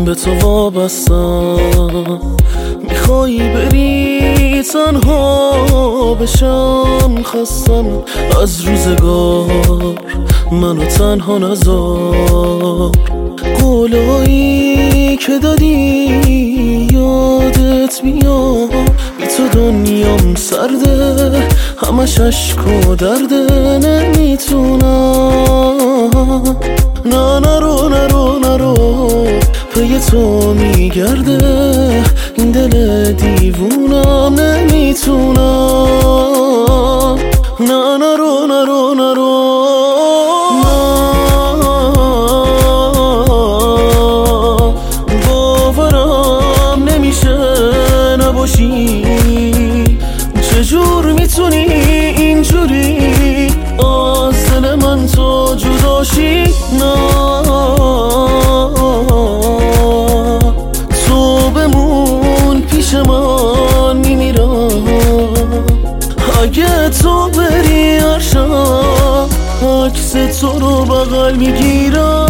به تو وابستم، میخوایی بری تنها بشم، خستم از روزگار، منو تنها نذار. قولایی که دادی یادت میاد، بی تو دنیام سرده، همش عشق و درده، نمیتونم. نه نرو نرو نرو، پی تو میگرده این دل دیوونم، نمیتونم. نه نرو نرو نرو، باورم نمیشه نباشی. چجور میتونی اینجوری از دل من تو جداشی؟ نه تو بمون پیش من، میمیرم اگه تو بری. هر شب عکس تو رو بغل میگیرم.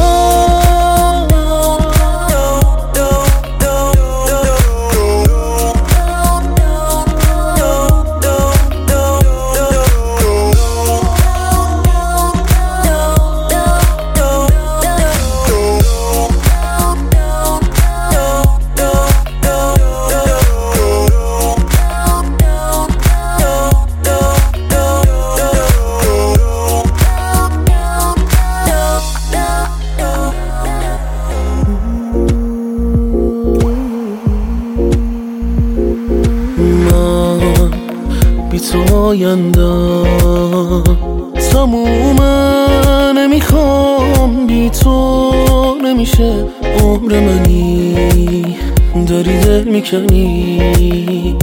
بی تو آیندم تمومه، نمیخوام بی تو نمیشه عمر منی، داری دل میکنی.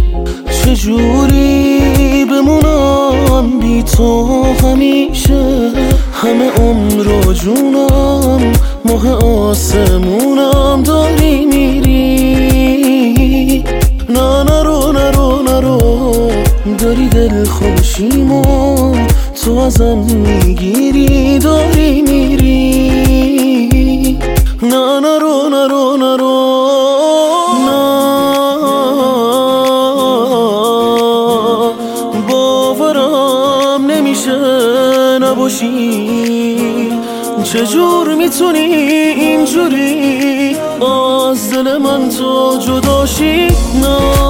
چجوری بمونم بی تو همیشه، همه عمر و جونم ماه آسمونم، داری میری. نه نرو نرو نرو، داری دل خوشیمو تو ازم میگیری، داری میری. نه نرو نرو نرو، نه باورم نمیشه نباشی. چجور میتونی اینجوری از دل من تو جداشی؟ نه